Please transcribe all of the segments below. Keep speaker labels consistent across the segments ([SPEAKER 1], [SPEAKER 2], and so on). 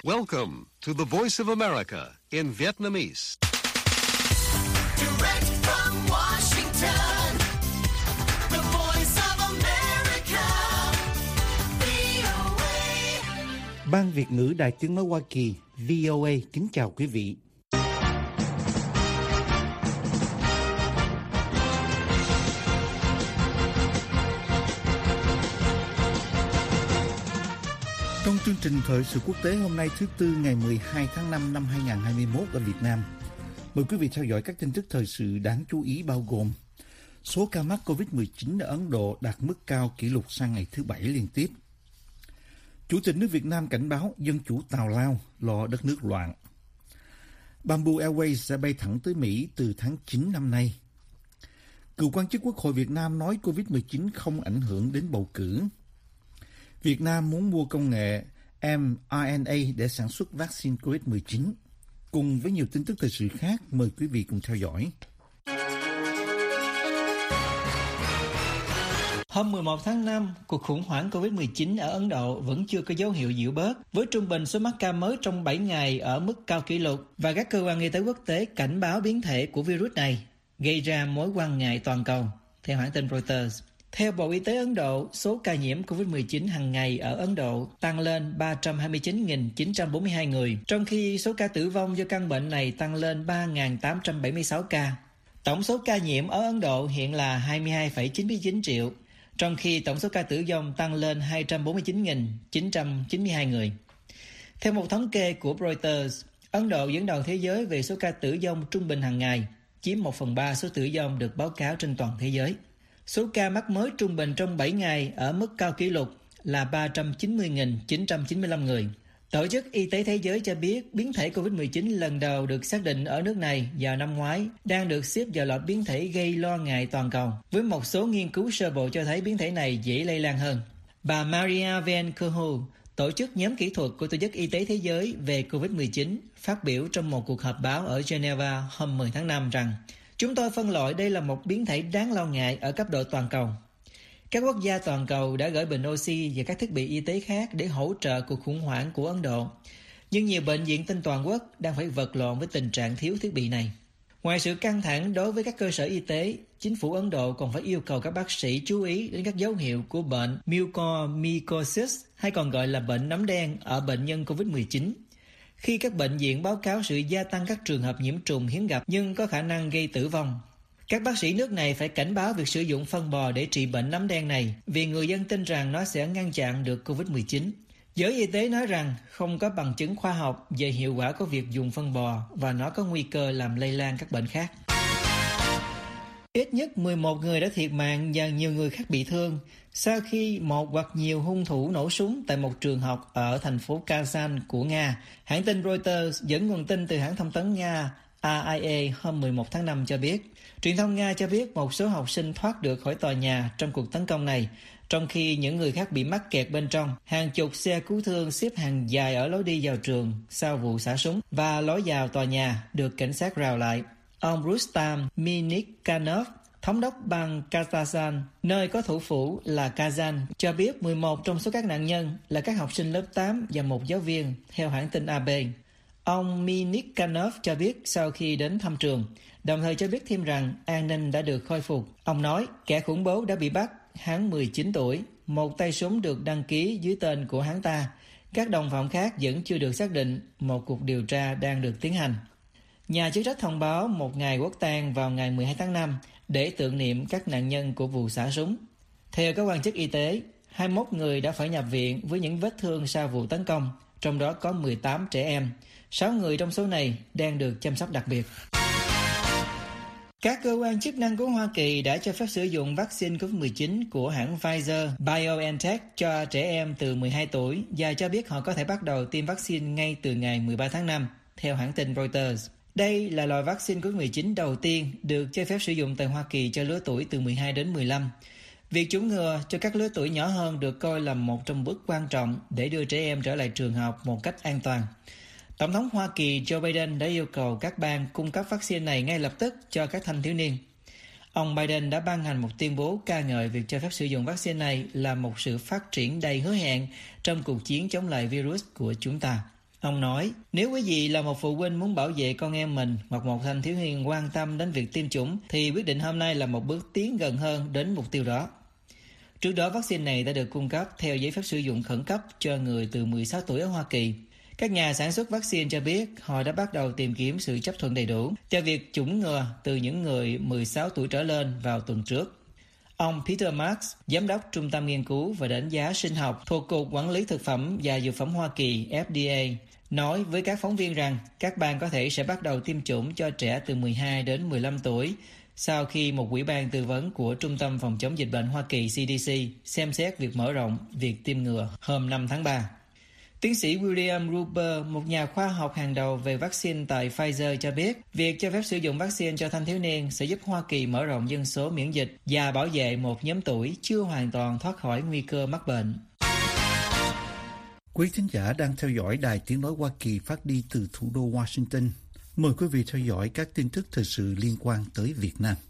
[SPEAKER 1] Welcome to the Voice of America in Vietnamese.
[SPEAKER 2] Direct from Washington, the Voice of America, VOA.
[SPEAKER 3] Ban Việt ngữ Đài Tiếng nói Hoa Kỳ, VOA kính chào quý vị. Trong chương trình thời sự quốc tế hôm nay thứ Tư ngày 12 tháng 5 năm 2021 ở Việt Nam, mời quý vị theo dõi các tin tức thời sự đáng chú ý bao gồm: số ca mắc COVID-19 ở Ấn Độ đạt mức cao kỷ lục sang ngày thứ Bảy liên tiếp. Chủ tịch nước Việt Nam cảnh báo dân chủ Tào Lao lo đất nước loạn. Bamboo Airways sẽ bay thẳng tới Mỹ từ tháng 9 năm nay. Cựu quan chức Quốc hội Việt Nam nói COVID-19 không ảnh hưởng đến bầu cử. Việt Nam muốn mua công nghệ mRNA để sản xuất vaccine COVID-19. Cùng với nhiều tin tức thời sự khác, mời quý vị cùng theo dõi.
[SPEAKER 4] Hôm 11 tháng 5, cuộc khủng hoảng COVID-19 ở Ấn Độ vẫn chưa có dấu hiệu dịu bớt, với trung bình số mắc ca mới trong 7 ngày ở mức cao kỷ lục, và các cơ quan y tế quốc tế cảnh báo biến thể của virus này gây ra mối quan ngại toàn cầu, theo hãng tin Reuters. Theo Bộ Y tế Ấn Độ, số ca nhiễm COVID-19 hàng ngày ở Ấn Độ tăng lên 329.942 người, trong khi số ca tử vong do căn bệnh này tăng lên 3.876 ca. Tổng số ca nhiễm ở Ấn Độ hiện là 22,99 triệu, trong khi tổng số ca tử vong tăng lên 249.992 người. Theo một thống kê của Reuters, Ấn Độ dẫn đầu thế giới về số ca tử vong trung bình hàng ngày, chiếm 1/3 số tử vong được báo cáo trên toàn thế giới. Số ca mắc mới trung bình trong 7 ngày ở mức cao kỷ lục là 390.995 người. Tổ chức Y tế Thế giới cho biết biến thể COVID-19 lần đầu được xác định ở nước này vào năm ngoái đang được xếp vào loạt biến thể gây lo ngại toàn cầu, với một số nghiên cứu sơ bộ cho thấy biến thể này dễ lây lan hơn. Bà Maria Van Kerkhove, tổ chức nhóm kỹ thuật của Tổ chức Y tế Thế giới về COVID-19, phát biểu trong một cuộc họp báo ở Geneva hôm 10 tháng 5 rằng chúng tôi phân loại đây là một biến thể đáng lo ngại ở cấp độ toàn cầu. Các quốc gia toàn cầu đã gửi bình oxy và các thiết bị y tế khác để hỗ trợ cuộc khủng hoảng của Ấn Độ. Nhưng nhiều bệnh viện trên toàn quốc đang phải vật lộn với tình trạng thiếu thiết bị này. Ngoài sự căng thẳng đối với các cơ sở y tế, chính phủ Ấn Độ còn phải yêu cầu các bác sĩ chú ý đến các dấu hiệu của bệnh mucormycosis, hay còn gọi là bệnh nấm đen ở bệnh nhân COVID-19. Khi các bệnh viện báo cáo sự gia tăng các trường hợp nhiễm trùng hiếm gặp nhưng có khả năng gây tử vong, các bác sĩ nước này phải cảnh báo việc sử dụng phân bò để trị bệnh nấm đen này, vì người dân tin rằng nó sẽ ngăn chặn được COVID-19. Giới y tế nói rằng không có bằng chứng khoa học về hiệu quả của việc dùng phân bò và nó có nguy cơ làm lây lan các bệnh khác. Ít nhất 11 người đã thiệt mạng và nhiều người khác bị thương sau khi một hoặc nhiều hung thủ nổ súng tại một trường học ở thành phố Kazan của Nga. Hãng tin Reuters dẫn nguồn tin từ hãng thông tấn Nga RIA hôm 11 tháng 5 cho biết. Truyền thông Nga cho biết một số học sinh thoát được khỏi tòa nhà trong cuộc tấn công này, trong khi những người khác bị mắc kẹt bên trong. Hàng chục xe cứu thương xếp hàng dài ở lối đi vào trường sau vụ xả súng, và lối vào tòa nhà được cảnh sát rào lại. Ông Rustam Minikhanov, thống đốc bang Kazakhstan, nơi có thủ phủ là Kazan, cho biết 11 trong số các nạn nhân là các học sinh lớp 8 và một giáo viên, theo hãng tin AP. Ông Minikhanov cho biết sau khi đến thăm trường, đồng thời cho biết thêm rằng an ninh đã được khôi phục. Ông nói kẻ khủng bố đã bị bắt, hắn 19 tuổi, một tay súng được đăng ký dưới tên của hắn ta. Các đồng phạm khác vẫn chưa được xác định, một cuộc điều tra đang được tiến hành. Nhà chức trách thông báo một ngày quốc tang vào ngày 12 tháng 5 để tưởng niệm các nạn nhân của vụ xả súng. Theo các quan chức y tế, 21 người đã phải nhập viện với những vết thương sau vụ tấn công, trong đó có 18 trẻ em. 6 người trong số này đang được chăm sóc đặc biệt. Các cơ quan chức năng của Hoa Kỳ đã cho phép sử dụng vaccine COVID-19 của hãng Pfizer-BioNTech cho trẻ em từ 12 tuổi và cho biết họ có thể bắt đầu tiêm vaccine ngay từ ngày 13 tháng 5, theo hãng tin Reuters. Đây là loại vaccine COVID-19 đầu tiên được cho phép sử dụng tại Hoa Kỳ cho lứa tuổi từ 12 đến 15. Việc chủng ngừa cho các lứa tuổi nhỏ hơn được coi là một trong bước quan trọng để đưa trẻ em trở lại trường học một cách an toàn. Tổng thống Hoa Kỳ Joe Biden đã yêu cầu các bang cung cấp vaccine này ngay lập tức cho các thanh thiếu niên. Ông Biden đã ban hành một tuyên bố ca ngợi việc cho phép sử dụng vaccine này là một sự phát triển đầy hứa hẹn trong cuộc chiến chống lại virus của chúng ta. Ông nói, nếu quý vị là một phụ huynh muốn bảo vệ con em mình hoặc một thanh thiếu niên quan tâm đến việc tiêm chủng thì quyết định hôm nay là một bước tiến gần hơn đến mục tiêu đó. Trước đó, vaccine này đã được cung cấp theo giấy phép sử dụng khẩn cấp cho người từ 16 tuổi ở Hoa Kỳ. Các nhà sản xuất vaccine cho biết họ đã bắt đầu tìm kiếm sự chấp thuận đầy đủ cho việc chủng ngừa từ những người 16 tuổi trở lên vào tuần trước. Ông Peter Marks, giám đốc Trung tâm Nghiên cứu và Đánh giá Sinh học thuộc Cục Quản lý Thực phẩm và Dược phẩm Hoa Kỳ FDA, nói với các phóng viên rằng các bang có thể sẽ bắt đầu tiêm chủng cho trẻ từ 12 đến 15 tuổi sau khi một ủy ban tư vấn của Trung tâm Phòng chống dịch bệnh Hoa Kỳ CDC xem xét việc mở rộng việc tiêm ngừa hôm 5 tháng 3. Tiến sĩ William Ruber, một nhà khoa học hàng đầu về vaccine tại Pfizer cho biết, việc cho phép sử dụng vaccine cho thanh thiếu niên sẽ giúp Hoa Kỳ mở rộng dân số miễn dịch và bảo vệ một nhóm tuổi chưa hoàn toàn thoát khỏi nguy cơ mắc bệnh.
[SPEAKER 3] Quý thính giả đang theo dõi Đài Tiếng nói Hoa Kỳ phát đi từ thủ đô Washington. Mời quý vị theo dõi các tin tức thời sự liên quan tới Việt Nam.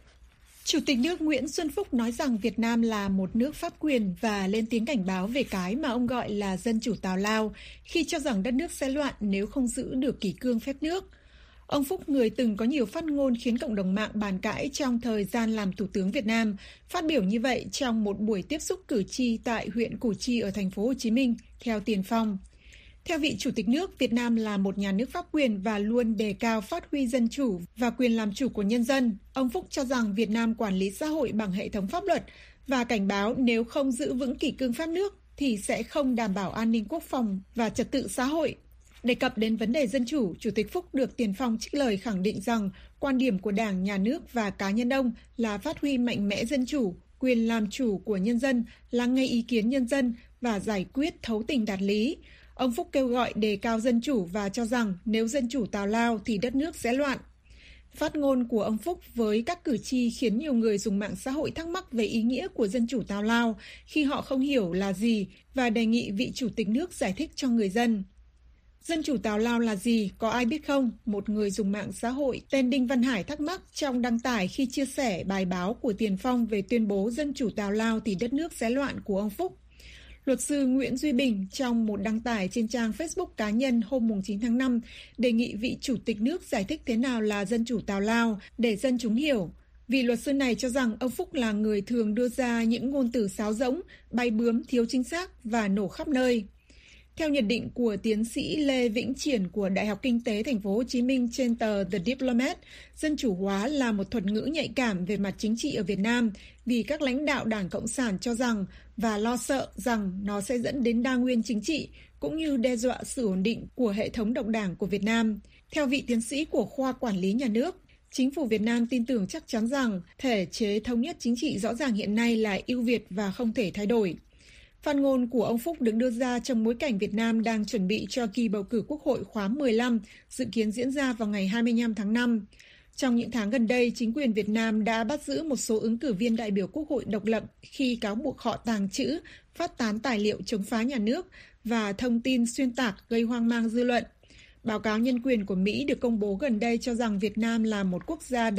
[SPEAKER 5] Chủ tịch nước Nguyễn Xuân Phúc nói rằng Việt Nam là một nước pháp quyền và lên tiếng cảnh báo về cái mà ông gọi là dân chủ tào lao khi cho rằng đất nước sẽ loạn nếu không giữ được kỷ cương phép nước. Ông Phúc, người từng có nhiều phát ngôn khiến cộng đồng mạng bàn cãi trong thời gian làm Thủ tướng Việt Nam, phát biểu như vậy trong một buổi tiếp xúc cử tri tại huyện Củ Chi ở thành phố Hồ Chí Minh, theo Tiền Phong. Theo vị Chủ tịch nước, Việt Nam là một nhà nước pháp quyền và luôn đề cao phát huy dân chủ và quyền làm chủ của nhân dân. Ông Phúc cho rằng Việt Nam quản lý xã hội bằng hệ thống pháp luật và cảnh báo nếu không giữ vững kỷ cương phép nước thì sẽ không đảm bảo an ninh quốc phòng và trật tự xã hội. Đề cập đến vấn đề dân chủ, Chủ tịch Phúc được Tiền Phong trích lời khẳng định rằng quan điểm của Đảng, Nhà nước và cá nhân ông là phát huy mạnh mẽ dân chủ, quyền làm chủ của nhân dân, lắng nghe ý kiến nhân dân và giải quyết thấu tình đạt lý. Ông Phúc kêu gọi đề cao dân chủ và cho rằng nếu dân chủ tào lao thì đất nước sẽ loạn. Phát ngôn của ông Phúc với các cử tri khiến nhiều người dùng mạng xã hội thắc mắc về ý nghĩa của dân chủ tào lao khi họ không hiểu là gì và đề nghị vị Chủ tịch nước giải thích cho người dân. Dân chủ tào lao là gì, có ai biết không? Một người dùng mạng xã hội tên Đinh Văn Hải thắc mắc trong đăng tải khi chia sẻ bài báo của Tiền Phong về tuyên bố dân chủ tào lao thì đất nước sẽ loạn của ông Phúc. Luật sư Nguyễn Duy Bình trong một đăng tải trên trang Facebook cá nhân hôm 9 tháng 5 đề nghị vị Chủ tịch nước giải thích thế nào là dân chủ tào lao để dân chúng hiểu. Vị luật sư này cho rằng ông Phúc là người thường đưa ra những ngôn từ sáo rỗng, bay bướm, thiếu chính xác và nổ khắp nơi. Theo nhận định của tiến sĩ Lê Vĩnh Triển của Đại học Kinh tế Thành phố Hồ Chí Minh trên tờ The Diplomat, dân chủ hóa là một thuật ngữ nhạy cảm về mặt chính trị ở Việt Nam vì các lãnh đạo Đảng Cộng sản cho rằng và lo sợ rằng nó sẽ dẫn đến đa nguyên chính trị cũng như đe dọa sự ổn định của hệ thống độc đảng của Việt Nam. Theo vị tiến sĩ của khoa quản lý nhà nước, chính phủ Việt Nam tin tưởng chắc chắn rằng thể chế thống nhất chính trị rõ ràng hiện nay là ưu việt và không thể thay đổi. Phát ngôn của ông Phúc được đưa ra trong bối cảnh Việt Nam đang chuẩn bị cho kỳ bầu cử Quốc hội khóa 15, dự kiến diễn ra vào ngày 25 tháng 5. Trong những tháng gần đây, chính quyền Việt Nam đã bắt giữ một số ứng cử viên đại biểu Quốc hội độc lập khi cáo buộc họ tàng trữ, phát tán tài liệu chống phá nhà nước và thông tin xuyên tạc gây hoang mang dư luận. Báo cáo nhân quyền của Mỹ được công bố gần đây cho rằng Việt Nam là một quốc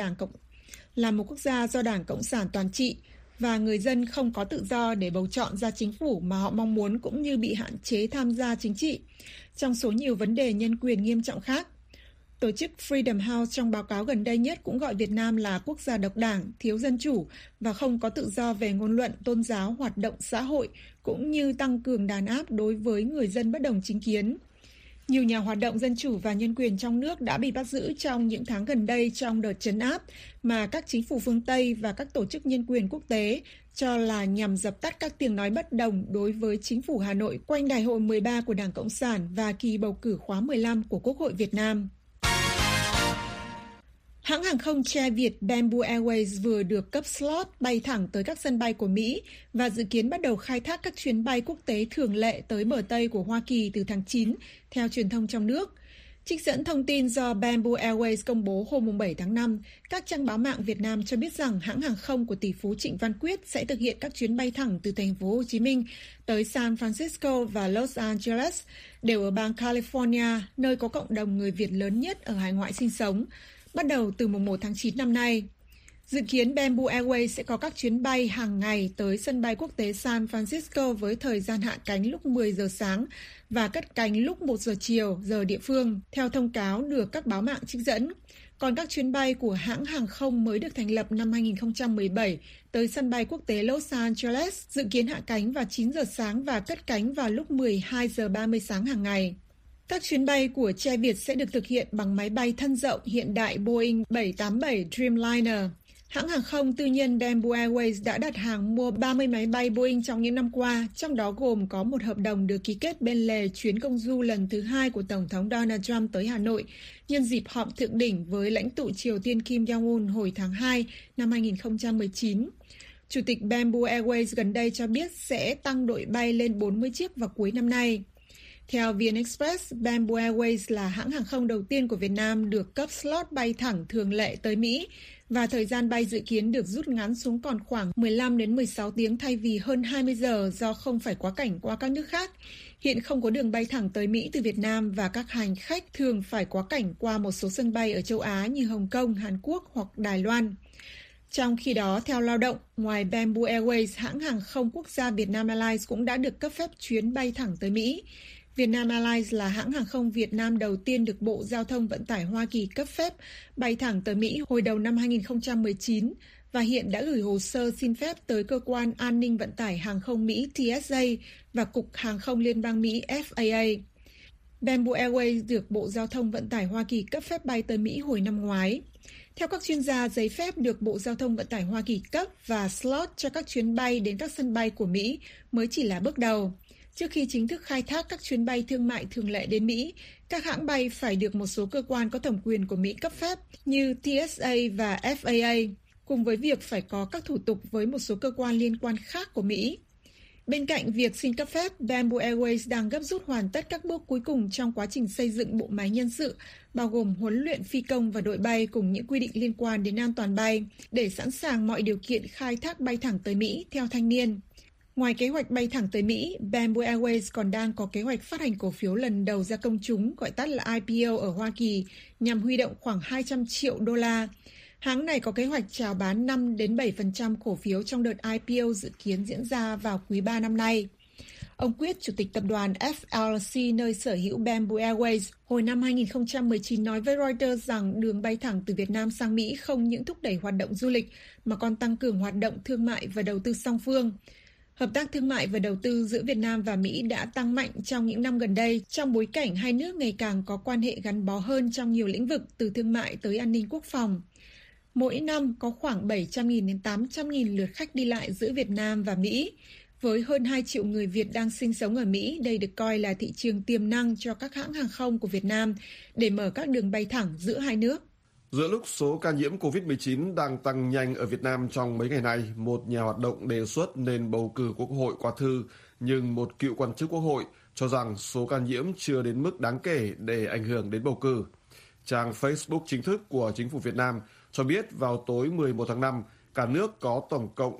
[SPEAKER 5] gia do Đảng Cộng sản toàn trị và người dân không có tự do để bầu chọn ra chính phủ mà họ mong muốn cũng như bị hạn chế tham gia chính trị, trong số nhiều vấn đề nhân quyền nghiêm trọng khác. Tổ chức Freedom House trong báo cáo gần đây nhất cũng gọi Việt Nam là quốc gia độc đảng, thiếu dân chủ và không có tự do về ngôn luận, tôn giáo, hoạt động xã hội, cũng như tăng cường đàn áp đối với người dân bất đồng chính kiến. Nhiều nhà hoạt động dân chủ và nhân quyền trong nước đã bị bắt giữ trong những tháng gần đây trong đợt trấn áp mà các chính phủ phương Tây và các tổ chức nhân quyền quốc tế cho là nhằm dập tắt các tiếng nói bất đồng đối với chính phủ Hà Nội quanh Đại hội 13 của Đảng Cộng sản và kỳ bầu cử khóa 15 của Quốc hội Việt Nam. Hãng hàng không Che Việt Bamboo Airways vừa được cấp slot bay thẳng tới các sân bay của Mỹ và dự kiến bắt đầu khai thác các chuyến bay quốc tế thường lệ tới bờ Tây của Hoa Kỳ từ tháng 9, theo truyền thông trong nước. Trích dẫn thông tin do Bamboo Airways công bố hôm 7 tháng 5, các trang báo mạng Việt Nam cho biết rằng hãng hàng không của tỷ phú Trịnh Văn Quyết sẽ thực hiện các chuyến bay thẳng từ thành phố Hồ Chí Minh tới San Francisco và Los Angeles, đều ở bang California, nơi có cộng đồng người Việt lớn nhất ở hải ngoại sinh sống, bắt đầu từ mùng 1 tháng 9 năm nay. Dự kiến Bamboo Airways sẽ có các chuyến bay hàng ngày tới sân bay quốc tế San Francisco với thời gian hạ cánh lúc 10 giờ sáng và cất cánh lúc 1 giờ chiều giờ địa phương, theo thông cáo được các báo mạng trích dẫn. Còn các chuyến bay của hãng hàng không mới được thành lập năm 2017 tới sân bay quốc tế Los Angeles dự kiến hạ cánh vào 9 giờ sáng và cất cánh vào lúc 12 giờ 30 sáng hàng ngày. Các chuyến bay của Che Việt sẽ được thực hiện bằng máy bay thân rộng hiện đại Boeing 787 Dreamliner. Hãng hàng không tư nhân Bamboo Airways đã đặt hàng mua 30 máy bay Boeing trong những năm qua, trong đó gồm có một hợp đồng được ký kết bên lề chuyến công du lần thứ 2 của Tổng thống Donald Trump tới Hà Nội, nhân dịp họp thượng đỉnh với lãnh tụ Triều Tiên Kim Jong-un hồi tháng 2 năm 2019. Chủ tịch Bamboo Airways gần đây cho biết sẽ tăng đội bay lên 40 chiếc vào cuối năm nay. Theo VN Express, Bamboo Airways là hãng hàng không đầu tiên của Việt Nam được cấp slot bay thẳng thường lệ tới Mỹ, và thời gian bay dự kiến được rút ngắn xuống còn khoảng 15 đến 16 tiếng thay vì hơn 20 giờ do không phải quá cảnh qua các nước khác. Hiện không có đường bay thẳng tới Mỹ từ Việt Nam và các hành khách thường phải quá cảnh qua một số sân bay ở châu Á như Hồng Kông, Hàn Quốc hoặc Đài Loan. Trong khi đó, theo Lao động, ngoài Bamboo Airways, hãng hàng không quốc gia Vietnam Airlines cũng đã được cấp phép chuyến bay thẳng tới Mỹ. Vietnam Airlines là hãng hàng không Việt Nam đầu tiên được Bộ Giao thông Vận tải Hoa Kỳ cấp phép bay thẳng tới Mỹ hồi đầu năm 2019 và hiện đã gửi hồ sơ xin phép tới Cơ quan An ninh Vận tải Hàng không Mỹ TSA và Cục Hàng không Liên bang Mỹ FAA. Bamboo Airways được Bộ Giao thông Vận tải Hoa Kỳ cấp phép bay tới Mỹ hồi năm ngoái. Theo các chuyên gia, giấy phép được Bộ Giao thông Vận tải Hoa Kỳ cấp và slot cho các chuyến bay đến các sân bay của Mỹ mới chỉ là bước đầu. Trước khi chính thức khai thác các chuyến bay thương mại thường lệ đến Mỹ, các hãng bay phải được một số cơ quan có thẩm quyền của Mỹ cấp phép như TSA và FAA, cùng với việc phải có các thủ tục với một số cơ quan liên quan khác của Mỹ. Bên cạnh việc xin cấp phép, Bamboo Airways đang gấp rút hoàn tất các bước cuối cùng trong quá trình xây dựng bộ máy nhân sự, bao gồm huấn luyện phi công và đội bay cùng những quy định liên quan đến an toàn bay, để sẵn sàng mọi điều kiện khai thác bay thẳng tới Mỹ theo thanh niên. Ngoài kế hoạch bay thẳng tới Mỹ, Bamboo Airways còn đang có kế hoạch phát hành cổ phiếu lần đầu ra công chúng, gọi tắt là IPO ở Hoa Kỳ, nhằm huy động khoảng 200 triệu đô la. Hãng này có kế hoạch chào bán 5 đến 7% cổ phiếu trong đợt IPO dự kiến diễn ra vào quý 3 năm nay. Ông Quyết, chủ tịch tập đoàn FLC nơi sở hữu Bamboo Airways, hồi năm 2019 nói với Reuters rằng đường bay thẳng từ Việt Nam sang Mỹ không những thúc đẩy hoạt động du lịch mà còn tăng cường hoạt động thương mại và đầu tư song phương. Hợp tác thương mại và đầu tư giữa Việt Nam và Mỹ đã tăng mạnh trong những năm gần đây trong bối cảnh hai nước ngày càng có quan hệ gắn bó hơn trong nhiều lĩnh vực từ thương mại tới an ninh quốc phòng. Mỗi năm có khoảng 700.000 đến 800.000 lượt khách đi lại giữa Việt Nam và Mỹ. Với hơn 2 triệu người Việt đang sinh sống ở Mỹ, đây được coi là thị trường tiềm năng cho các hãng hàng không của Việt Nam để mở các đường bay thẳng giữa hai nước.
[SPEAKER 6] Giữa lúc số ca nhiễm COVID-19 đang tăng nhanh ở Việt Nam trong mấy ngày này, một nhà hoạt động đề xuất nên bầu cử Quốc hội qua thư, nhưng một cựu quan chức Quốc hội cho rằng số ca nhiễm chưa đến mức đáng kể để ảnh hưởng đến bầu cử. Trang Facebook chính thức của Chính phủ Việt Nam cho biết vào tối 11 tháng 5, cả nước có tổng cộng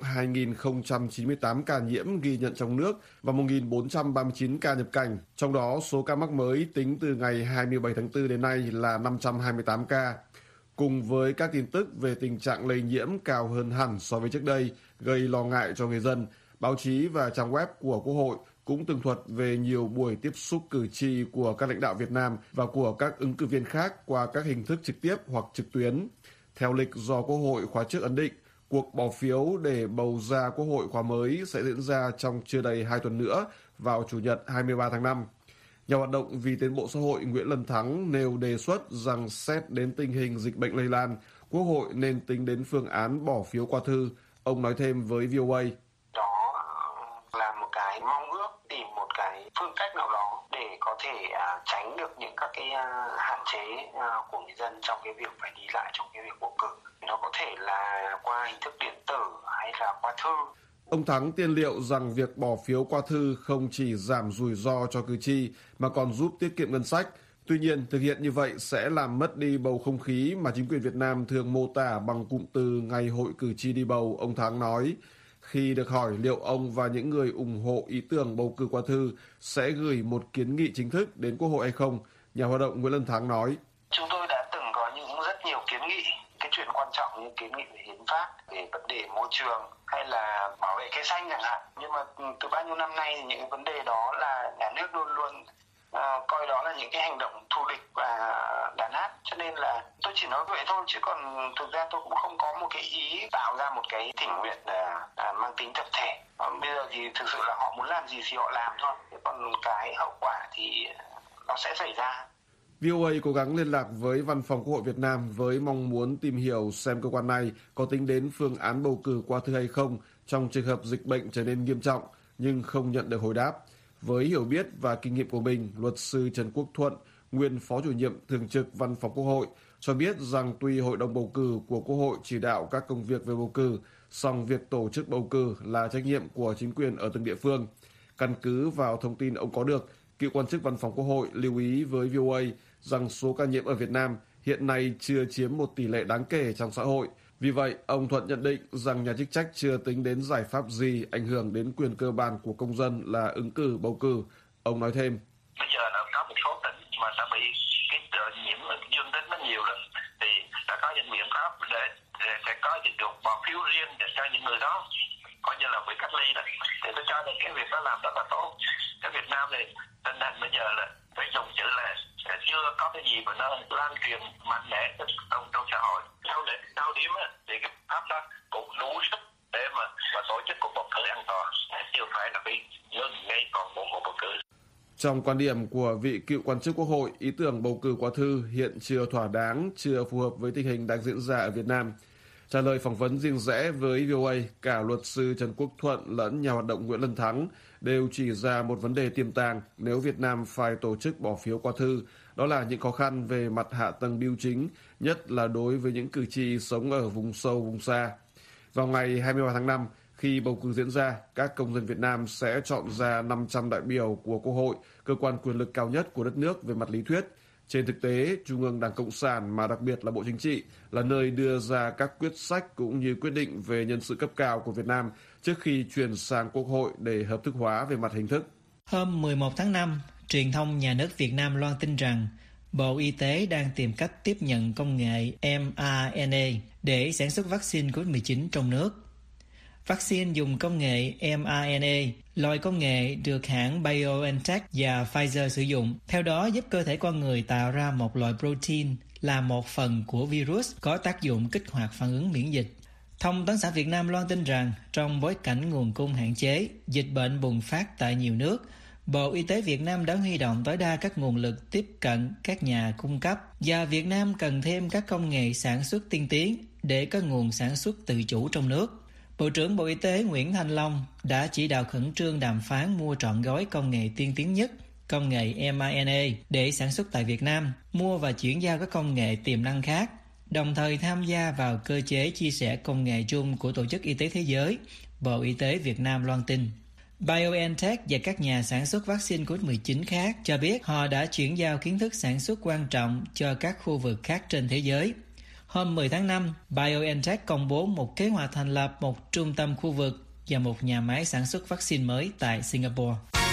[SPEAKER 6] 2.098 ca nhiễm ghi nhận trong nước và 1.439 ca nhập cảnh. Trong đó, số ca mắc mới tính từ ngày 27 tháng 4 đến nay là 528 ca. Cùng với các tin tức về tình trạng lây nhiễm cao hơn hẳn so với trước đây, gây lo ngại cho người dân, báo chí và trang web của Quốc hội cũng tường thuật về nhiều buổi tiếp xúc cử tri của các lãnh đạo Việt Nam và của các ứng cử viên khác qua các hình thức trực tiếp hoặc trực tuyến. Theo lịch do Quốc hội khóa trước ấn định, cuộc bỏ phiếu để bầu ra Quốc hội khóa mới sẽ diễn ra trong chưa đầy 2 tuần nữa vào Chủ nhật 23 tháng 5. Nhà hoạt động vì tiến bộ xã hội Nguyễn Lân Thắng nêu đề xuất rằng xét đến tình hình dịch bệnh lây lan, Quốc hội nên tính đến phương án bỏ phiếu qua thư. Ông nói thêm với VOA.
[SPEAKER 7] Đó là một cái mong ước tìm một cái phương cách nào đó để có thể tránh được những các cái hạn chế của người dân trong cái việc phải đi lại trong cái việc bầu cử. Nó có thể là qua hình thức điện tử hay là qua thư.
[SPEAKER 6] Ông Thắng tiên liệu rằng việc bỏ phiếu qua thư không chỉ giảm rủi ro cho cử tri mà còn giúp tiết kiệm ngân sách. Tuy nhiên, thực hiện như vậy sẽ làm mất đi bầu không khí mà chính quyền Việt Nam thường mô tả bằng cụm từ ngày hội cử tri đi bầu, ông Thắng nói. Khi được hỏi liệu ông và những người ủng hộ ý tưởng bầu cử qua thư sẽ gửi một kiến nghị chính thức đến Quốc hội hay không, nhà hoạt động Nguyễn Lân Thắng nói.
[SPEAKER 7] Chúng tôi đã từng có những rất nhiều kiến nghị. Cái chuyện quan trọng kiến nghị về hiến pháp, về vấn đề môi trường hay là bảo vệ cây xanh chẳng hạn. Nhưng mà từ bao nhiêu năm nay thì những cái vấn đề đó là nhà nước luôn luôn coi đó là những cái hành động thù địch và đàn áp. Cho nên là tôi chỉ nói vậy thôi, chứ còn thực ra tôi cũng không có một cái ý tạo ra một cái thỉnh nguyện mang tính tập thể. Bây giờ thì thực sự là họ muốn làm gì thì họ làm thôi, còn cái hậu quả thì nó sẽ xảy ra.
[SPEAKER 6] VOA cố gắng liên lạc với Văn phòng Quốc hội Việt Nam với mong muốn tìm hiểu xem cơ quan này có tính đến phương án bầu cử qua thư hay không trong trường hợp dịch bệnh trở nên nghiêm trọng, nhưng không nhận được hồi đáp. Với hiểu biết và kinh nghiệm của mình, luật sư Trần Quốc Thuận, nguyên phó chủ nhiệm thường trực Văn phòng Quốc hội, cho biết rằng tuy Hội đồng bầu cử của Quốc hội chỉ đạo các công việc về bầu cử, song việc tổ chức bầu cử là trách nhiệm của chính quyền ở từng địa phương. Căn cứ vào thông tin ông có được, cựu quan chức Văn phòng Quốc hội lưu ý với VOA rằng số ca nhiễm ở Việt Nam hiện nay chưa chiếm một tỷ lệ đáng kể trong xã hội. Vì vậy, ông Thuận nhận định rằng nhà chức trách chưa tính đến giải pháp gì ảnh hưởng đến quyền cơ bản của công dân là ứng cử bầu cử. Ông nói thêm:
[SPEAKER 8] Bây giờ đã có một số tỉnh mà đã bị cái nhiễm dương tính nó nhiều rồi, thì đã có những biện pháp để sẽ có dịch vụ bỏ phiếu riêng để cho những người đó coi như là bị cách ly này. Thì tôi cho rằng cái việc đó làm rất là tốt. Cái Việt Nam này tình hình bây giờ là phải dùng chữ là chưa có cái gì mà nó lan truyền mạnh mẽ trong xã hội. Sau để cao điểm thì cái pháp đó cũng đủ sức để mà tổ chức cuộc bầu cử an toàn, chưa phải là bị ngừng ngay toàn bộ cuộc bầu cử.
[SPEAKER 6] Trong quan điểm của vị cựu quan chức Quốc hội, ý tưởng bầu cử qua thư hiện chưa thỏa đáng, chưa phù hợp với tình hình đang diễn ra ở Việt Nam. Trả lời phỏng vấn riêng rẽ với VOA, cả luật sư Trần Quốc Thuận lẫn nhà hoạt động Nguyễn Lân Thắng đều chỉ ra một vấn đề tiềm tàng nếu Việt Nam phải tổ chức bỏ phiếu qua thư, đó là những khó khăn về mặt hạ tầng bưu chính, nhất là đối với những cử tri sống ở vùng sâu, vùng xa. Vào ngày 23 tháng 5, khi bầu cử diễn ra, các công dân Việt Nam sẽ chọn ra 500 đại biểu của Quốc hội, cơ quan quyền lực cao nhất của đất nước về mặt lý thuyết. Trên thực tế, Trung ương Đảng Cộng sản mà đặc biệt là Bộ Chính trị là nơi đưa ra các quyết sách cũng như quyết định về nhân sự cấp cao của Việt Nam trước khi chuyển sang Quốc hội để hợp thức hóa về mặt hình thức.
[SPEAKER 4] Hôm 11 tháng 5, truyền thông nhà nước Việt Nam loan tin rằng Bộ Y tế đang tìm cách tiếp nhận công nghệ mRNA để sản xuất vaccine COVID-19 trong nước. Vaccine dùng công nghệ mRNA, loại công nghệ được hãng BioNTech và Pfizer sử dụng. Theo đó, giúp cơ thể con người tạo ra một loại protein là một phần của virus có tác dụng kích hoạt phản ứng miễn dịch. Thông tấn xã Việt Nam loan tin rằng trong bối cảnh nguồn cung hạn chế, dịch bệnh bùng phát tại nhiều nước, Bộ Y tế Việt Nam đã huy động tối đa các nguồn lực tiếp cận các nhà cung cấp và Việt Nam cần thêm các công nghệ sản xuất tiên tiến để có nguồn sản xuất tự chủ trong nước. Bộ trưởng Bộ Y tế Nguyễn Thanh Long đã chỉ đạo khẩn trương đàm phán mua trọn gói công nghệ tiên tiến nhất, công nghệ mRNA để sản xuất tại Việt Nam, mua và chuyển giao các công nghệ tiềm năng khác, đồng thời tham gia vào cơ chế chia sẻ công nghệ chung của Tổ chức Y tế Thế giới, Bộ Y tế Việt Nam loan tin. BioNTech và các nhà sản xuất vaccine COVID-19 khác cho biết họ đã chuyển giao kiến thức sản xuất quan trọng cho các khu vực khác trên thế giới. Hôm 10 tháng 5, BioNTech công bố một kế hoạch thành lập một trung tâm khu vực và một nhà máy sản xuất vaccine mới tại Singapore.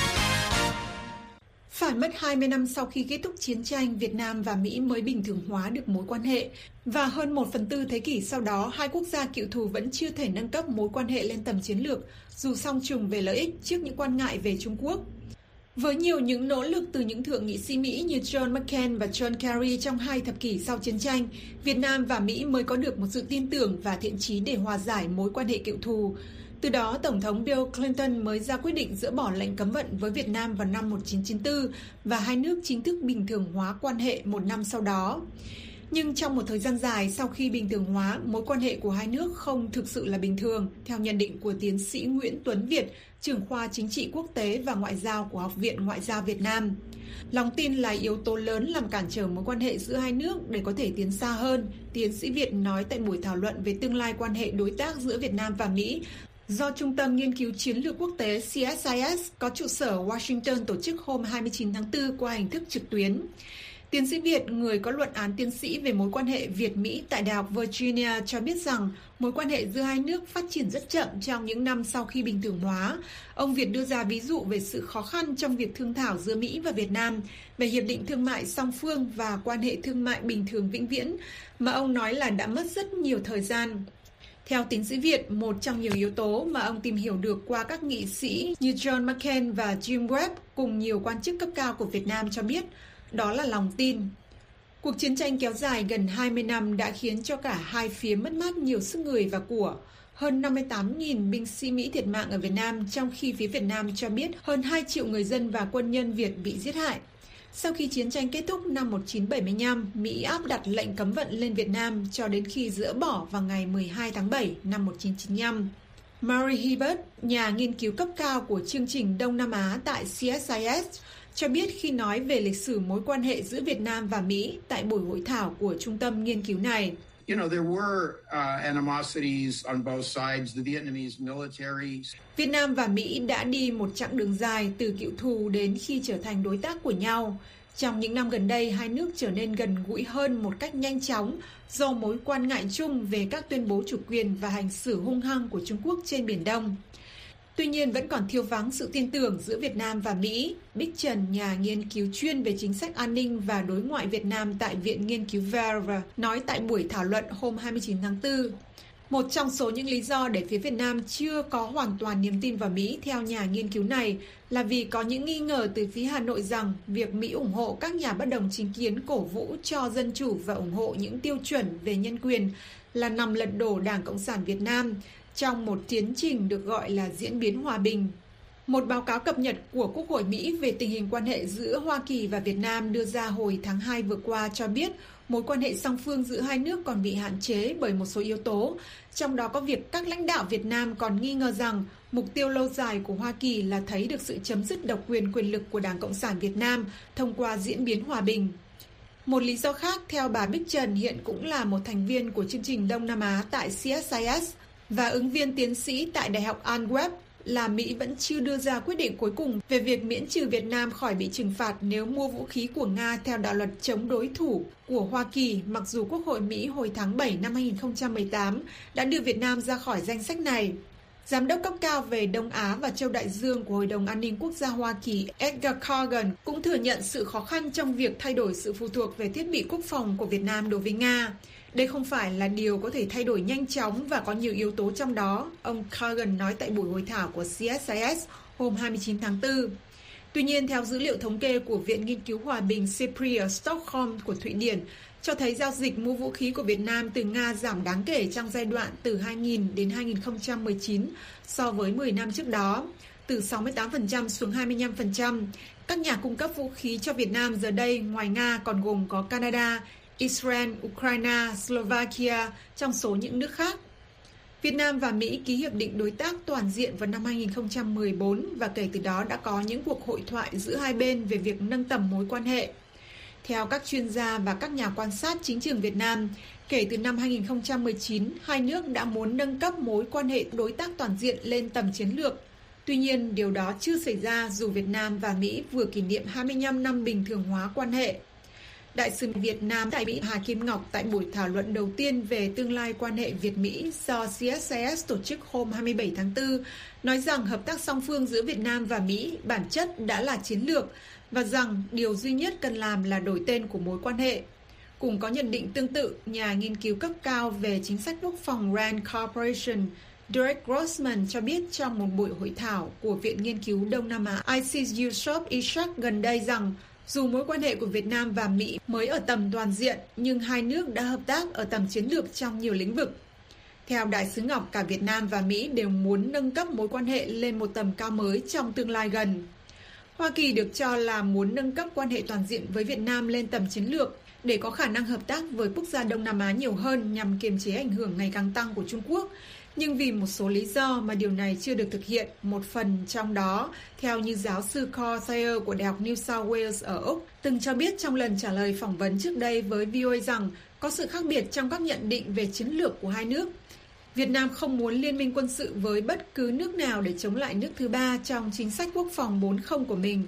[SPEAKER 5] Phải mất 20 năm sau khi kết thúc chiến tranh, Việt Nam và Mỹ mới bình thường hóa được mối quan hệ. Và hơn 1/4 thế kỷ sau đó, hai quốc gia cựu thù vẫn chưa thể nâng cấp mối quan hệ lên tầm chiến lược, dù song trùng về lợi ích trước những quan ngại về Trung Quốc. Với nhiều những nỗ lực từ những thượng nghị sĩ Mỹ như John McCain và John Kerry trong 2 thập kỷ sau chiến tranh, Việt Nam và Mỹ mới có được một sự tin tưởng và thiện chí để hòa giải mối quan hệ cựu thù. Từ đó, Tổng thống Bill Clinton mới ra quyết định dỡ bỏ lệnh cấm vận với Việt Nam vào năm 1994 và hai nước chính thức bình thường hóa quan hệ một năm sau đó. Nhưng trong một thời gian dài sau khi bình thường hóa, mối quan hệ của hai nước không thực sự là bình thường, theo nhận định của tiến sĩ Nguyễn Tuấn Việt, trưởng khoa chính trị quốc tế và ngoại giao của Học viện Ngoại giao Việt Nam. Lòng tin là yếu tố lớn làm cản trở mối quan hệ giữa hai nước để có thể tiến xa hơn, tiến sĩ Việt nói tại buổi thảo luận về tương lai quan hệ đối tác giữa Việt Nam và Mỹ do Trung tâm Nghiên cứu Chiến lược Quốc tế CSIS có trụ sở Washington tổ chức hôm 29 tháng 4 qua hình thức trực tuyến. Tiến sĩ Việt, người có luận án tiến sĩ về mối quan hệ Việt-Mỹ tại Đại học Virginia cho biết rằng mối quan hệ giữa hai nước phát triển rất chậm trong những năm sau khi bình thường hóa. Ông Việt đưa ra ví dụ về sự khó khăn trong việc thương thảo giữa Mỹ và Việt Nam về hiệp định thương mại song phương và quan hệ thương mại bình thường vĩnh viễn, mà ông nói là đã mất rất nhiều thời gian. Theo tiến sĩ Việt, một trong nhiều yếu tố mà ông tìm hiểu được qua các nghị sĩ như John McCain và Jim Webb cùng nhiều quan chức cấp cao của Việt Nam cho biết, đó là lòng tin. Cuộc chiến tranh kéo dài gần 20 năm đã khiến cho cả hai phía mất mát nhiều sức người và của. Hơn 58.000 binh sĩ Mỹ thiệt mạng ở Việt Nam, trong khi phía Việt Nam cho biết hơn 2 triệu người dân và quân nhân Việt bị giết hại. Sau khi chiến tranh kết thúc năm 1975, Mỹ áp đặt lệnh cấm vận lên Việt Nam cho đến khi dỡ bỏ vào ngày 12 tháng 7 năm 1995. Mary Hibbert, nhà nghiên cứu cấp cao của chương trình Đông Nam Á tại CSIS, cho biết khi nói về lịch sử mối quan hệ giữa Việt Nam và Mỹ tại buổi hội thảo của trung tâm nghiên cứu này. Việt Nam và Mỹ đã đi một chặng đường dài từ cựu thù đến khi trở thành đối tác của nhau. Trong những năm gần đây, hai nước trở nên gần gũi hơn một cách nhanh chóng do mối quan ngại chung về các tuyên bố chủ quyền và hành xử hung hăng của Trung Quốc trên Biển Đông. Tuy nhiên, vẫn còn thiếu vắng sự tin tưởng giữa Việt Nam và Mỹ. Bích Trần, nhà nghiên cứu chuyên về chính sách an ninh và đối ngoại Việt Nam tại Viện Nghiên cứu Verve, nói tại buổi thảo luận hôm 29 tháng 4. Một trong số những lý do để phía Việt Nam chưa có hoàn toàn niềm tin vào Mỹ, theo nhà nghiên cứu này, là vì có những nghi ngờ từ phía Hà Nội rằng việc Mỹ ủng hộ các nhà bất đồng chính kiến cổ vũ cho dân chủ và ủng hộ những tiêu chuẩn về nhân quyền là nằm lật đổ Đảng Cộng sản Việt Nam trong một tiến trình được gọi là diễn biến hòa bình. Một báo cáo cập nhật của Quốc hội Mỹ về tình hình quan hệ giữa Hoa Kỳ và Việt Nam đưa ra hồi tháng 2 vừa qua cho biết mối quan hệ song phương giữa hai nước còn bị hạn chế bởi một số yếu tố, trong đó có việc các lãnh đạo Việt Nam còn nghi ngờ rằng mục tiêu lâu dài của Hoa Kỳ là thấy được sự chấm dứt độc quyền lực của Đảng Cộng sản Việt Nam thông qua diễn biến hòa bình. Một lý do khác, theo bà Bích Trần, hiện cũng là một thành viên của chương trình Đông Nam Á tại CSIS và ứng viên tiến sĩ tại Đại học Antwerp, là Mỹ vẫn chưa đưa ra quyết định cuối cùng về việc miễn trừ Việt Nam khỏi bị trừng phạt nếu mua vũ khí của Nga theo đạo luật chống đối thủ của Hoa Kỳ, mặc dù Quốc hội Mỹ hồi tháng 7 năm 2018 đã đưa Việt Nam ra khỏi danh sách này. Giám đốc cấp cao về Đông Á và Châu Đại Dương của Hội đồng An ninh Quốc gia Hoa Kỳ Edgar Kagan cũng thừa nhận sự khó khăn trong việc thay đổi sự phụ thuộc về thiết bị quốc phòng của Việt Nam đối với Nga. Đây không phải là điều có thể thay đổi nhanh chóng và có nhiều yếu tố trong đó, ông Kagan nói tại buổi hội thảo của CSIS hôm 29 tháng 4. Tuy nhiên, theo dữ liệu thống kê của Viện Nghiên cứu Hòa bình SIPRI ở Stockholm của Thụy Điển, cho thấy giao dịch mua vũ khí của Việt Nam từ Nga giảm đáng kể trong giai đoạn từ 2000 đến 2019 so với 10 năm trước đó, từ 68% xuống 25%. Các nhà cung cấp vũ khí cho Việt Nam giờ đây ngoài Nga còn gồm có Canada, Israel, Ukraine, Slovakia trong số những nước khác. Việt Nam và Mỹ ký hiệp định đối tác toàn diện vào năm 2014 và kể từ đó đã có những cuộc hội thoại giữa hai bên về việc nâng tầm mối quan hệ. Theo các chuyên gia và các nhà quan sát chính trường Việt Nam, kể từ năm 2019, hai nước đã muốn nâng cấp mối quan hệ đối tác toàn diện lên tầm chiến lược. Tuy nhiên, điều đó chưa xảy ra dù Việt Nam và Mỹ vừa kỷ niệm 25 năm bình thường hóa quan hệ. Đại sứ Việt Nam tại Mỹ Hà Kim Ngọc tại buổi thảo luận đầu tiên về tương lai quan hệ Việt-Mỹ do CSIS tổ chức hôm 27 tháng 4, nói rằng hợp tác song phương giữa Việt Nam và Mỹ bản chất đã là chiến lược và rằng điều duy nhất cần làm là đổi tên của mối quan hệ. Cùng có nhận định tương tự, nhà nghiên cứu cấp cao về chính sách quốc phòng RAND Corporation Derek Grossman cho biết trong một buổi hội thảo của Viện Nghiên cứu Đông Nam Á ICES Yusof Ishak gần đây rằng dù mối quan hệ của Việt Nam và Mỹ mới ở tầm toàn diện, nhưng hai nước đã hợp tác ở tầm chiến lược trong nhiều lĩnh vực. Theo Đại sứ Ngọc, cả Việt Nam và Mỹ đều muốn nâng cấp mối quan hệ lên một tầm cao mới trong tương lai gần. Hoa Kỳ được cho là muốn nâng cấp quan hệ toàn diện với Việt Nam lên tầm chiến lược để có khả năng hợp tác với quốc gia Đông Nam Á nhiều hơn nhằm kiềm chế ảnh hưởng ngày càng tăng của Trung Quốc. Nhưng vì một số lý do mà điều này chưa được thực hiện, một phần trong đó, theo như giáo sư Carl Thayer của Đại học New South Wales ở Úc, từng cho biết trong lần trả lời phỏng vấn trước đây với VOA rằng có sự khác biệt trong các nhận định về chiến lược của hai nước. Việt Nam không muốn liên minh quân sự với bất cứ nước nào để chống lại nước thứ ba trong chính sách quốc phòng 4.0 của mình.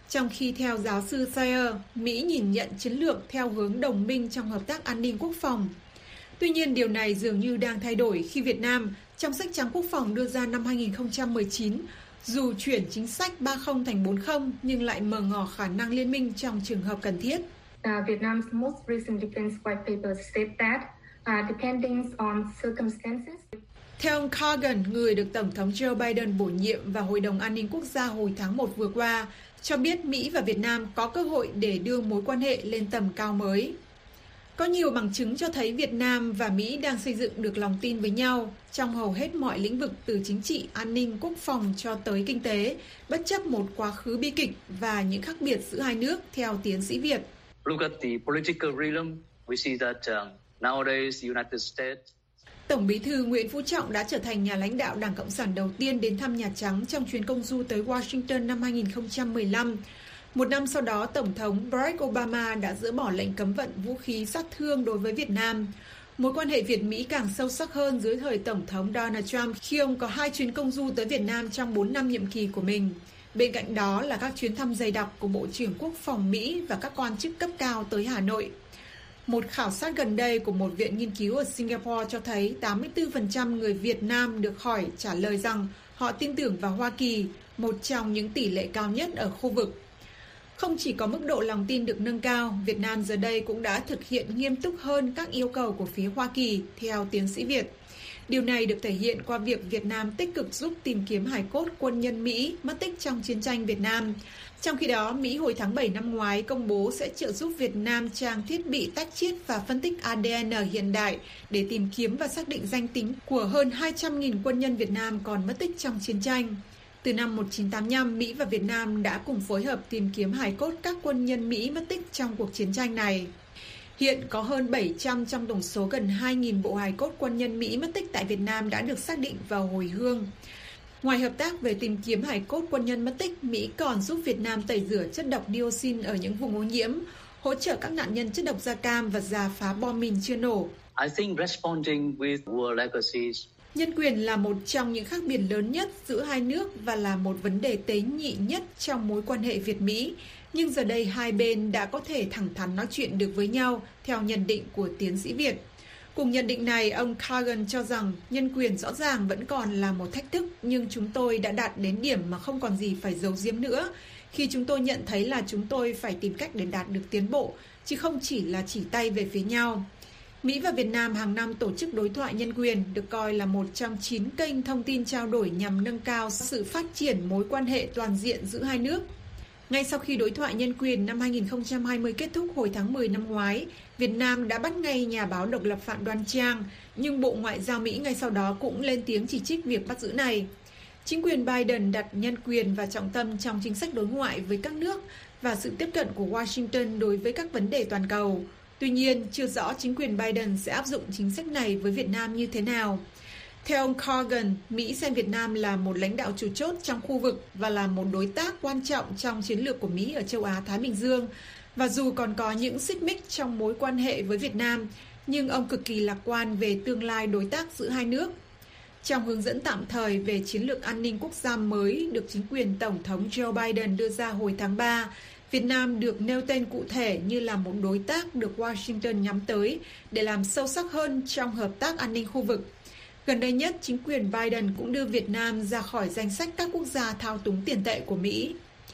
[SPEAKER 5] Trong khi theo giáo sư Sayer, Mỹ nhìn nhận chiến lược theo hướng đồng minh trong hợp tác an ninh quốc phòng. Tuy nhiên, điều này dường như đang thay đổi khi Việt Nam, trong sách trắng quốc phòng đưa ra năm 2019, dù chuyển chính sách 30 thành 40 nhưng lại mở ngỏ khả năng liên minh trong trường hợp cần thiết.
[SPEAKER 9] Vietnam's most recent defense white paper states that, depending on circumstances.
[SPEAKER 5] Theo ông Kagan, người được Tổng thống Joe Biden bổ nhiệm vào Hội đồng An ninh Quốc gia hồi tháng 1 vừa qua, cho biết Mỹ và Việt Nam có cơ hội để đưa mối quan hệ lên tầm cao mới. Có nhiều bằng chứng cho thấy Việt Nam và Mỹ đang xây dựng được lòng tin với nhau trong hầu hết mọi lĩnh vực từ chính trị, an ninh, quốc phòng cho tới kinh tế, bất chấp một quá khứ bi kịch và những khác biệt giữa hai nước, theo tiến sĩ Việt.
[SPEAKER 10] Look at the political realm. We see that nowadays United States.
[SPEAKER 5] Tổng Bí thư Nguyễn Phú Trọng đã trở thành nhà lãnh đạo Đảng Cộng sản đầu tiên đến thăm Nhà Trắng trong chuyến công du tới Washington năm 2015. Một năm sau đó, Tổng thống Barack Obama đã dỡ bỏ lệnh cấm vận vũ khí sát thương đối với Việt Nam. Mối quan hệ Việt-Mỹ càng sâu sắc hơn dưới thời Tổng thống Donald Trump khi ông có 2 chuyến công du tới Việt Nam trong 4 năm nhiệm kỳ của mình. Bên cạnh đó là các chuyến thăm dày đặc của Bộ trưởng Quốc phòng Mỹ và các quan chức cấp cao tới Hà Nội. Một khảo sát gần đây của một viện nghiên cứu ở Singapore cho thấy 84% người Việt Nam được hỏi trả lời rằng họ tin tưởng vào Hoa Kỳ, một trong những tỷ lệ cao nhất ở khu vực. Không chỉ có mức độ lòng tin được nâng cao, Việt Nam giờ đây cũng đã thực hiện nghiêm túc hơn các yêu cầu của phía Hoa Kỳ, theo tiến sĩ Việt. Điều này được thể hiện qua việc Việt Nam tích cực giúp tìm kiếm hài cốt quân nhân Mỹ mất tích trong chiến tranh Việt Nam. Trong khi đó, Mỹ hồi tháng 7 năm ngoái công bố sẽ trợ giúp Việt Nam trang thiết bị tách chiết và phân tích ADN hiện đại để tìm kiếm và xác định danh tính của hơn 200.000 quân nhân Việt Nam còn mất tích trong chiến tranh. Từ năm 1985, Mỹ và Việt Nam đã cùng phối hợp tìm kiếm hài cốt các quân nhân Mỹ mất tích trong cuộc chiến tranh này. Hiện có hơn 700 trong tổng số gần 2.000 bộ hài cốt quân nhân Mỹ mất tích tại Việt Nam đã được xác định và hồi hương. Ngoài hợp tác về tìm kiếm hài cốt quân nhân mất tích, Mỹ còn giúp Việt Nam tẩy rửa chất độc dioxin ở những vùng ô nhiễm, hỗ trợ các nạn nhân chất độc da cam và rà phá bom mìn chưa nổ.
[SPEAKER 10] I think responding with war legacies.
[SPEAKER 5] Nhân quyền là một trong những khác biệt lớn nhất giữa hai nước và là một vấn đề tế nhị nhất trong mối quan hệ Việt-Mỹ. Nhưng giờ đây hai bên đã có thể thẳng thắn nói chuyện được với nhau, theo nhận định của tiến sĩ Việt. Cùng nhận định này, ông Kagan cho rằng nhân quyền rõ ràng vẫn còn là một thách thức, nhưng chúng tôi đã đạt đến điểm mà không còn gì phải giấu giếm nữa, khi chúng tôi nhận thấy là chúng tôi phải tìm cách để đạt được tiến bộ, chứ không chỉ là chỉ tay về phía nhau. Mỹ và Việt Nam hàng năm tổ chức đối thoại nhân quyền, được coi là một trong 9 kênh thông tin trao đổi nhằm nâng cao sự phát triển mối quan hệ toàn diện giữa hai nước. Ngay sau khi đối thoại nhân quyền năm 2020 kết thúc hồi tháng 10 năm ngoái, Việt Nam đã bắt ngay nhà báo độc lập Phạm Đoan Trang, nhưng Bộ Ngoại giao Mỹ ngay sau đó cũng lên tiếng chỉ trích việc bắt giữ này. Chính quyền Biden đặt nhân quyền và trọng tâm trong chính sách đối ngoại với các nước và sự tiếp cận của Washington đối với các vấn đề toàn cầu. Tuy nhiên, chưa rõ chính quyền Biden sẽ áp dụng chính sách này với Việt Nam như thế nào. Theo ông Kagan, Mỹ xem Việt Nam là một lãnh đạo chủ chốt trong khu vực và là một đối tác quan trọng trong chiến lược của Mỹ ở châu Á-Thái Bình Dương. Và dù còn có những xích mích trong mối quan hệ với Việt Nam, nhưng ông cực kỳ lạc quan về tương lai đối tác giữa hai nước. Trong hướng dẫn tạm thời về chiến lược an ninh quốc gia mới được chính quyền Tổng thống Joe Biden đưa ra hồi tháng 3, Việt Nam được nêu tên cụ thể như là một đối tác được Washington nhắm tới để làm sâu sắc hơn trong hợp tác an ninh khu vực. Gần đây nhất, chính quyền Biden cũng đưa Việt Nam ra khỏi danh sách các quốc gia thao túng tiền tệ của Mỹ.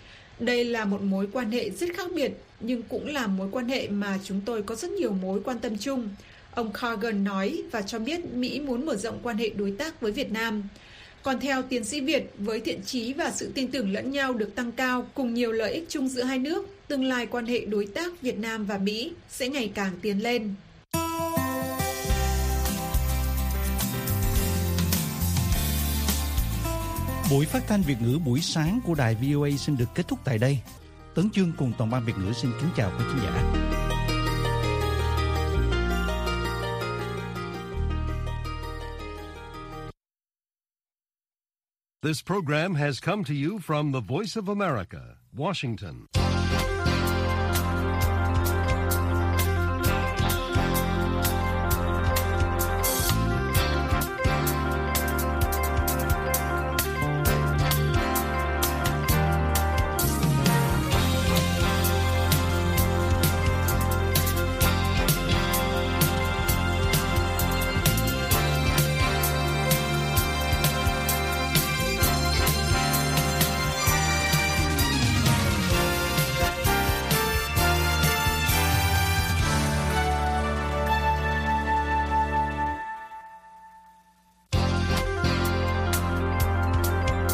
[SPEAKER 5] Đây là một mối quan hệ rất khác biệt, nhưng cũng là mối quan hệ mà chúng tôi có rất nhiều mối quan tâm chung. Ông Kagan nói và cho biết Mỹ muốn mở rộng quan hệ đối tác với Việt Nam. Còn theo tiến sĩ Việt, với thiện chí và sự tin tưởng lẫn nhau được tăng cao cùng nhiều lợi ích chung giữa hai nước, tương lai quan hệ đối tác Việt Nam và Mỹ sẽ ngày càng tiến lên.
[SPEAKER 3] Buổi phát thanh Việt ngữ buổi sáng của đài VOA xin được kết thúc tại đây. Tấn Chương cùng toàn ban Việt ngữ xin kính chào quý khán giả.
[SPEAKER 1] This program has come to you from the Voice of America, Washington.